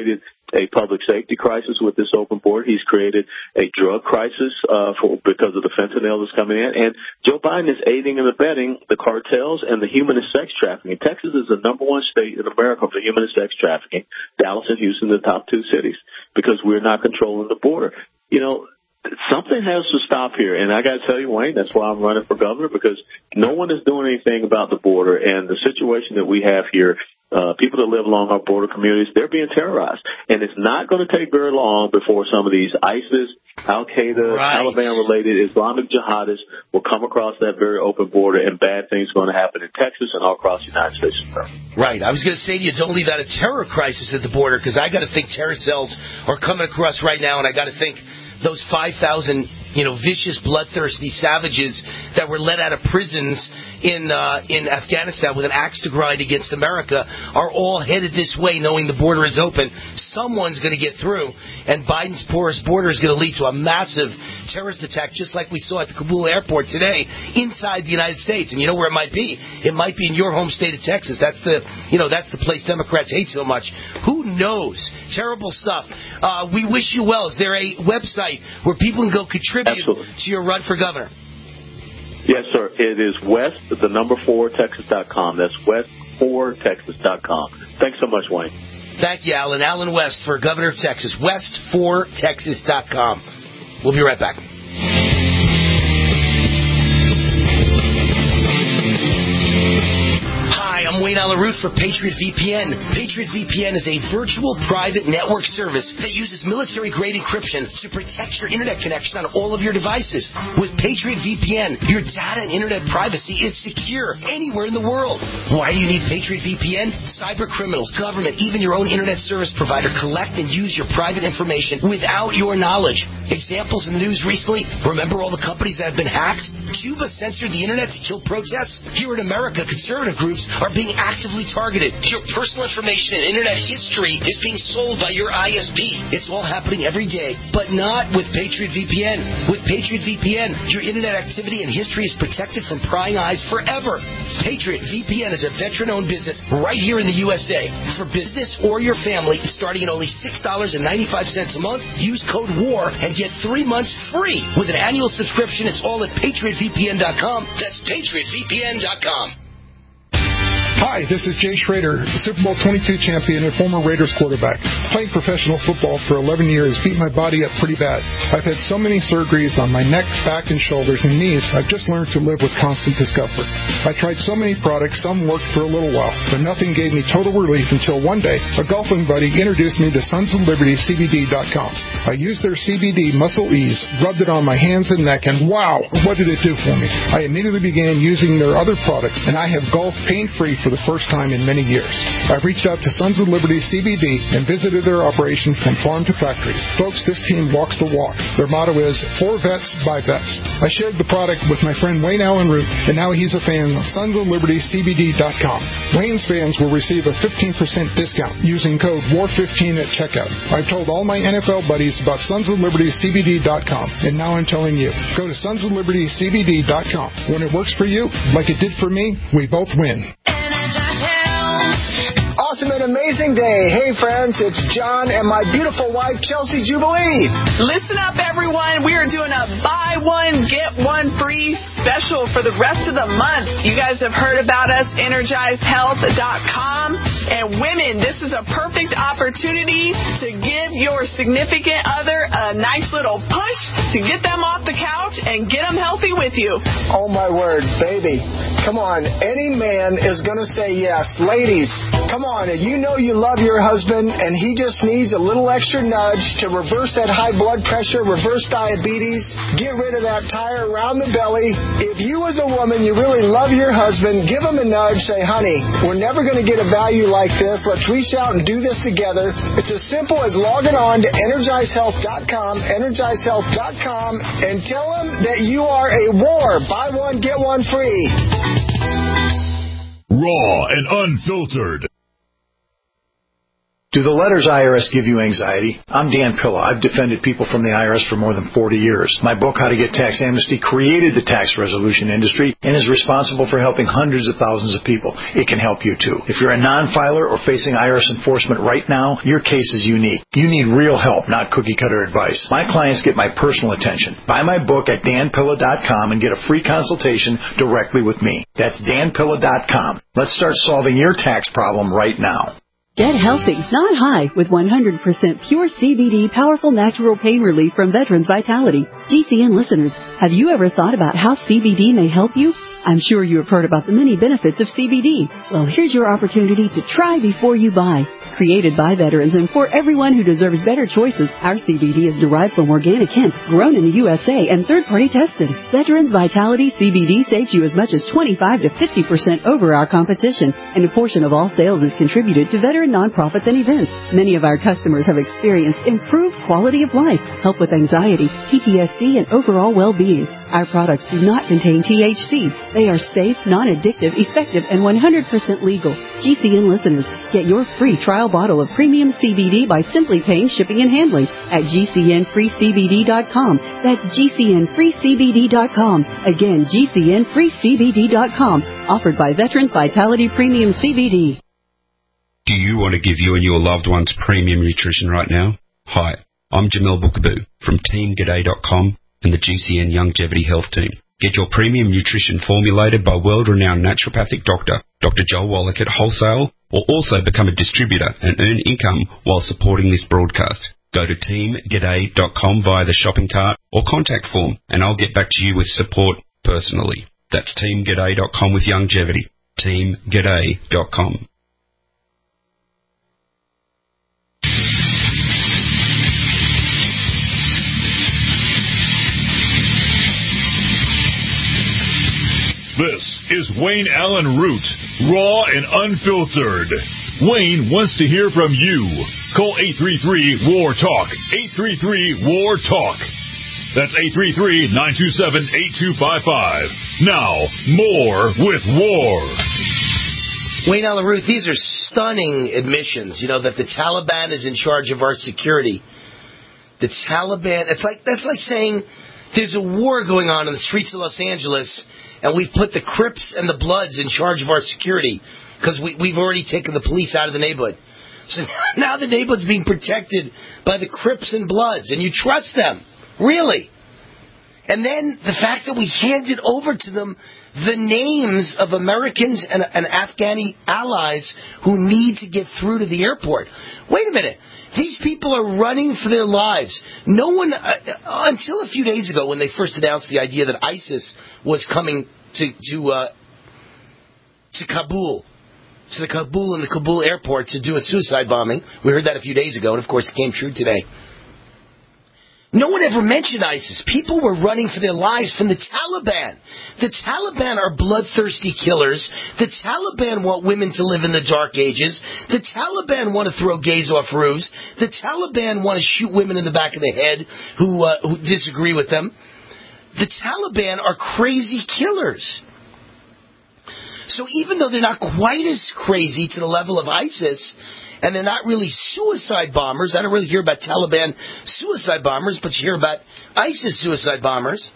a public safety crisis with this open border. He's created a drug crisis uh, for, because of the fentanyl that's coming in. And Joe Biden is aiding and abetting the cartels and the human and sex trafficking. Texas is the number one state in America for human and sex trafficking. Dallas and Houston, the top two cities, because we're not controlling the border. You know, something has to stop here. And I got to tell you, Wayne, that's why I'm running for governor, because no one is doing anything about the border. And the situation that we have here, Uh, people that live along our border communities, they're being terrorized. And it's not going to take very long before some of these ISIS, Al-Qaeda, right. Taliban-related Islamic jihadists will come across that very open border, and bad things are going to happen in Texas and all across the United States of America. Right. I was going to say to you, don't leave out a terror crisis at the border, because I got to think terror cells are coming across right now, and I got to think those five thousand, you know, vicious, bloodthirsty savages that were let out of prisons in uh, in Afghanistan with an axe to grind against America are all headed this way, knowing the border is open. Someone's going to get through, and Biden's porous border is going to lead to a massive terrorist attack, just like we saw at the Kabul airport today, inside the United States. And you know where it might be? It might be in your home state of Texas. That's the, you know, that's the place Democrats hate so much. Who knows? Terrible stuff. Uh, we wish you well. Is there a website where people can go contribute Absolutely. to your run for governor? Yes, sir. It is west, the number four, texas dot com. That's west four texas dot com. Thanks so much, Wayne. Thank you, Alan. Alan West for governor of Texas. west four texas dot com. We'll be right back. I'm Wayne Allen Root for Patriot V P N. Patriot V P N is a virtual private network service that uses military-grade encryption to protect your internet connection on all of your devices. With Patriot V P N, your data and internet privacy is secure anywhere in the world. Why do you need Patriot V P N? Cyber criminals, government, even your own internet service provider collect and use your private information without your knowledge. Examples in the news recently, remember all the companies that have been hacked? Cuba censored the internet to kill protests? Here in America, conservative groups are being actively targeted. Your personal information and internet history is being sold by your I S P. It's all happening every day, but not with Patriot V P N. With Patriot V P N, your internet activity and history is protected from prying eyes forever. Patriot V P N is a veteran-owned business right here in the U S A. For business or your family, starting at only six dollars and ninety-five cents a month, use code WAR and get three months free. With an annual subscription, it's all at patriot v p n dot com. That's patriot v p n dot com. Hi, this is Jay Schrader, Super Bowl twenty-two champion and former Raiders quarterback. Playing professional football for eleven years beat my body up pretty bad. I've had so many surgeries on my neck, back, and shoulders and knees, I've just learned to live with constant discomfort. I tried so many products, some worked for a little while, but nothing gave me total relief until one day, a golfing buddy introduced me to Sons of Liberty C B D dot com. I used their C B D Muscle Ease, rubbed it on my hands and neck, and wow, what did it do for me? I immediately began using their other products, and I have golfed pain-free for the first time in many years. I've reached out to Sons of Liberty C B D and visited their operation from farm to factory. Folks, this team walks the walk. Their motto is, for vets, by vets. I shared the product with my friend Wayne Allen Root, and now he's a fan of Sons of Liberty C B D dot com. Wayne's fans will receive a fifteen percent discount using code war fifteen at checkout. I've told all my N F L buddies about Sons of Liberty C B D dot com, and now I'm telling you. Go to Sons of Liberty C B D dot com. When it works for you, like it did for me, we both win. Awesome and amazing day. Hey, friends, it's John and my beautiful wife, Chelsea Jubilee. Listen up, everyone. We are doing a buy one, get one free special for the rest of the month. You guys have heard about us, energize health dot com. And women, this is a perfect opportunity to give your significant other a nice little push to get them off the couch and get them healthy with you. Oh, my word, baby. Come on. Any man is going to say yes. Ladies, come on. You know you love your husband, and he just needs a little extra nudge to reverse that high blood pressure, reverse diabetes, get rid of that tire around the belly. If you as a woman, you really love your husband, give him a nudge. Say, honey, we're never going to get a value like this. Let's reach out and do this together. It's as simple as logging on to energize health dot com, energize health dot com, and tell him that you are a war. Buy one, get one free. Raw and unfiltered. Do the letters I R S give you anxiety? I'm Dan Pilla. I've defended people from the I R S for more than forty years. My book, How to Get Tax Amnesty, created the tax resolution industry and is responsible for helping hundreds of thousands of people. It can help you too. If you're a non-filer or facing I R S enforcement right now, your case is unique. You need real help, not cookie-cutter advice. My clients get my personal attention. Buy my book at dan pilla dot com and get a free consultation directly with me. That's dan pilla dot com. Let's start solving your tax problem right now. Get healthy, not high, with one hundred percent pure C B D powerful natural pain relief from Veterans Vitality. G C N listeners, have you ever thought about how C B D may help you? I'm sure you have heard about the many benefits of C B D. Well, here's your opportunity to try before you buy. Created by veterans and for everyone who deserves better choices, our C B D is derived from organic hemp, grown in the U S A and third-party tested. Veterans Vitality C B D saves you as much as twenty-five to fifty percent over our competition, and a portion of all sales is contributed to veteran nonprofits and events. Many of our customers have experienced improved quality of life, help with anxiety, P T S D, and overall well-being. Our products do not contain T H C. They are safe, non-addictive, effective, and one hundred percent legal. G C N listeners, get your free trial bottle of premium C B D by simply paying shipping and handling at G C N free C B D dot com. That's G C N free C B D dot com. Again, G C N free C B D dot com. Offered by Veterans Vitality Premium C B D. Do you want to give you and your loved ones premium nutrition right now? Hi, I'm Jamel Bookaboo from team g'day dot com and the G C N Longevity Health Team. Get your premium nutrition formulated by world-renowned naturopathic doctor, Doctor Joel Wallach at Wholesale, or also become a distributor and earn income while supporting this broadcast. Go to team g'day dot com via the shopping cart or contact form, and I'll get back to you with support personally. That's team g'day dot com with longevity. team g'day dot com. This is Wayne Allen Root, raw and unfiltered. Wayne wants to hear from you. Call eight three three, W A R, TALK, eight three three, W A R, TALK. That's eight three three, nine two seven, eight two five five. Now, more with W A R. Wayne Allen Root, these are stunning admissions, you know, that the Taliban is in charge of our security. The Taliban, it's like, that's like saying there's a war going on in the streets of Los Angeles, and we've put the Crips and the Bloods in charge of our security because we, we've already taken the police out of the neighborhood. So now the neighborhood's being protected by the Crips and Bloods, and you trust them. Really? And then the fact that we handed over to them the names of Americans and, and Afghani allies who need to get through to the airport. Wait a minute. These people are running for their lives. No one, uh, until a few days ago when they first announced the idea that ISIS was coming to to, uh, to Kabul, to the Kabul and the Kabul airport to do a suicide bombing. We heard that a few days ago, and of course it came true today. No one ever mentioned ISIS. People were running for their lives from the Taliban. The Taliban are bloodthirsty killers. The Taliban want women to live in the dark ages. The Taliban want to throw gays off roofs. The Taliban want to shoot women in the back of the head who, uh, who disagree with them. The Taliban are crazy killers. So even though they're not quite as crazy to the level of ISIS, and they're not really suicide bombers. I don't really hear about Taliban suicide bombers, but you hear about ISIS suicide bombers.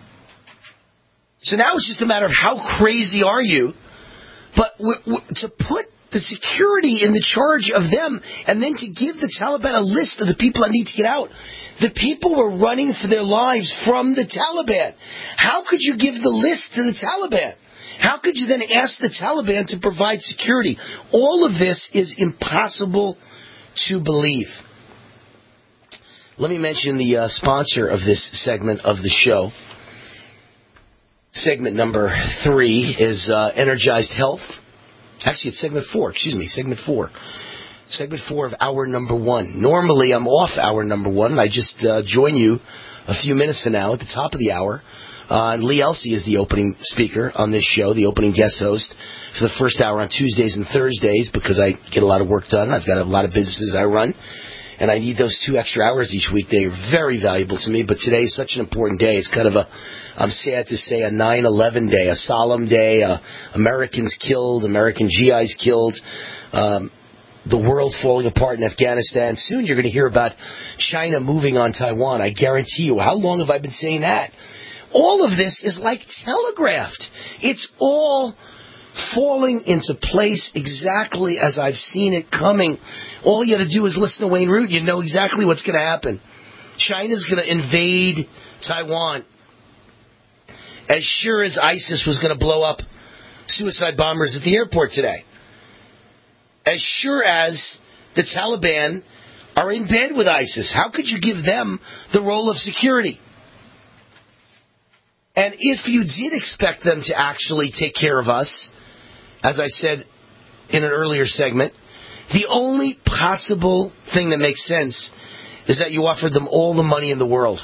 So now it's just a matter of how crazy are you. But w- w- to put the security in the charge of them, and then to give the Taliban a list of the people that need to get out. The people were running for their lives from the Taliban. How could you give the list to the Taliban? How could you then ask the Taliban to provide security? All of this is impossible to believe. Let me mention the uh, sponsor of this segment of the show. Segment number three is uh, Energized Health. Actually, it's segment four. Excuse me, segment four. Segment four of hour number one. Normally, I'm off hour number one, and I just uh, join you a few minutes from now at the top of the hour. Uh, and Lee Elsey is the opening speaker on this show, the opening guest host for the first hour on Tuesdays and Thursdays because I get a lot of work done. I've got a lot of businesses I run, and I need those two extra hours each week. They are very valuable to me, but today is such an important day. It's kind of a, I'm sad to say, a nine eleven day, a solemn day, uh, Americans killed, American G Is killed. Um, the world falling apart in Afghanistan. Soon you're going to hear about China moving on Taiwan. I guarantee you. How long have I been saying that? All of this is like telegraphed. It's all falling into place exactly as I've seen it coming. All you got to do is listen to Wayne Root. You know exactly what's going to happen. China's going to invade Taiwan. As sure as ISIS was going to blow up suicide bombers at the airport today. As sure as the Taliban are in bed with ISIS. How could you give them the role of security? And if you did expect them to actually take care of us, as I said in an earlier segment, the only possible thing that makes sense is that you offered them all the money in the world.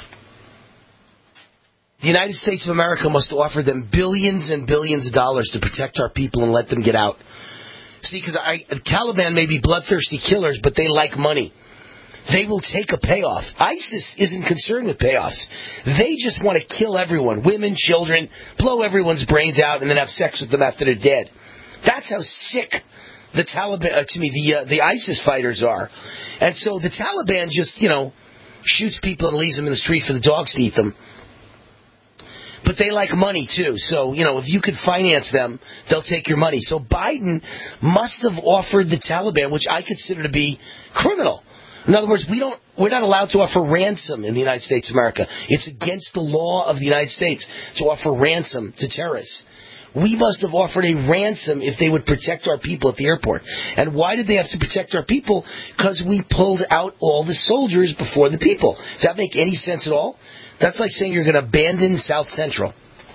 The United States of America must offer them billions and billions of dollars to protect our people and let them get out. See, because the Taliban may be bloodthirsty killers, but they like money. They will take a payoff. ISIS isn't concerned with payoffs. They just want to kill everyone, women, children, blow everyone's brains out, and then have sex with them after they're dead. That's how sick the Taliban, uh, to me, the uh, the ISIS fighters are. And so the Taliban just, you know, shoots people and leaves them in the street for the dogs to eat them. But they like money, too. So, you know, if you could finance them, they'll take your money. So Biden must have offered the Taliban, which I consider to be criminal. In other words, we don't, we're not allowed to offer ransom in the United States of America. It's against the law of the United States to offer ransom to terrorists. We must have offered a ransom if they would protect our people at the airport. And why did they have to protect our people? Because we pulled out all the soldiers before the people. Does that make any sense at all? That's like saying you're going to abandon South Central.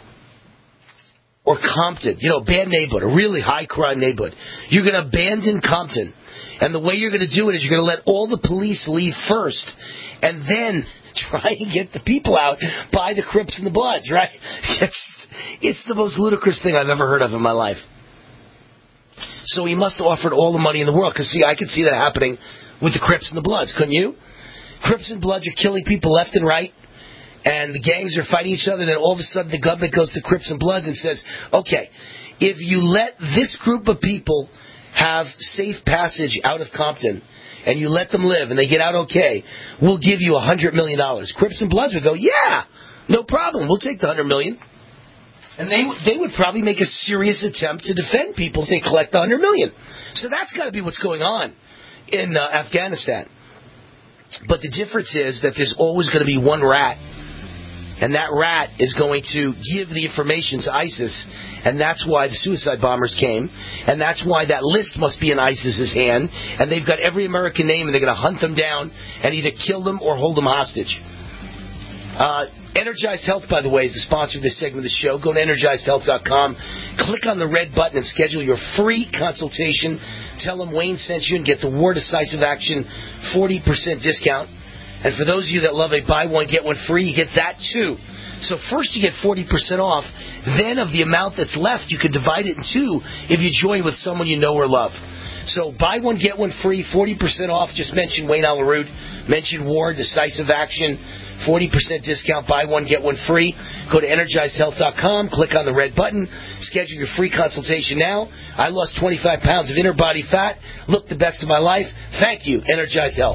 Or Compton. You know, bad neighborhood, a really high crime neighborhood. You're going to abandon Compton. And the way you're going to do it is you're going to let all the police leave first. And then try and get the people out by the Crips and the Bloods, right? It's, it's the most ludicrous thing I've ever heard of in my life. So he must have offered all the money in the world. Because, see, I could see that happening with the Crips and the Bloods, couldn't you? Crips and Bloods are killing people left and right. And the gangs are fighting each other. And then all of a sudden the government goes to Crips and Bloods and says, okay, if you let this group of people have safe passage out of Compton, and you let them live, and they get out okay, we'll give you one hundred million dollars. Crips and Bloods would go, yeah, no problem, we'll take the one hundred million dollars. And they, they would probably make a serious attempt to defend people if they collect the one hundred million dollars. So that's got to be what's going on in uh, Afghanistan. But the difference is that there's always going to be one rat, and that rat is going to give the information to ISIS. And that's why the suicide bombers came. And that's why that list must be in ISIS's hand. And they've got every American name, and they're going to hunt them down and either kill them or hold them hostage. Uh, Energized Health, by the way, is the sponsor of this segment of the show. Go to energized health dot com. Click on the red button and schedule your free consultation. Tell them Wayne sent you and get the War Decisive Action forty percent discount. And for those of you that love a buy one, get one free, you get that too. So first you get forty percent off. Then of the amount that's left, you can divide it in two if you join with someone you know or love. So buy one, get one free, forty percent off. Just mention Wayne Alaroot. Mention War, Decisive Action, forty percent discount, buy one, get one free. Go to energized health dot com, click on the red button, schedule your free consultation now. I lost twenty-five pounds of inner body fat, look the best of my life. Thank you, Energized Health.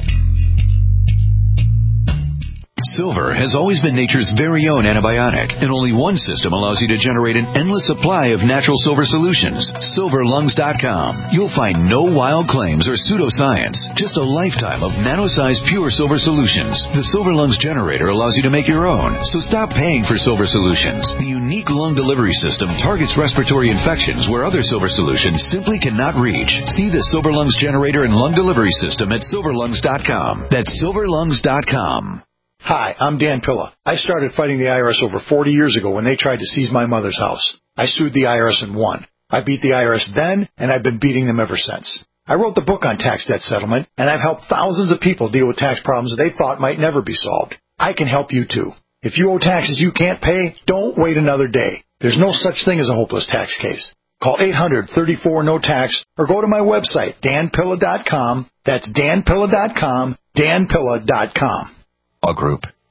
Silver has always been nature's very own antibiotic, and only one system allows you to generate an endless supply of natural silver solutions. silver lungs dot com. You'll find no wild claims or pseudoscience, just a lifetime of nano-sized pure silver solutions. The Silver Lungs generator allows you to make your own, so stop paying for silver solutions. The unique lung delivery system targets respiratory infections where other silver solutions simply cannot reach. See the Silver Lungs generator and lung delivery system at silver lungs dot com. That's silver lungs dot com. Hi, I'm Dan Pilla. I started fighting the I R S over forty years ago when they tried to seize my mother's house. I sued the I R S and won. I beat the I R S then, and I've been beating them ever since. I wrote the book on tax debt settlement, and I've helped thousands of people deal with tax problems they thought might never be solved. I can help you too. If you owe taxes you can't pay, don't wait another day. There's no such thing as a hopeless tax case. Call eight hundred, thirty-four, no tax or go to my website, dan pilla dot com. That's dan pilla dot com, dan pilla dot com. A group.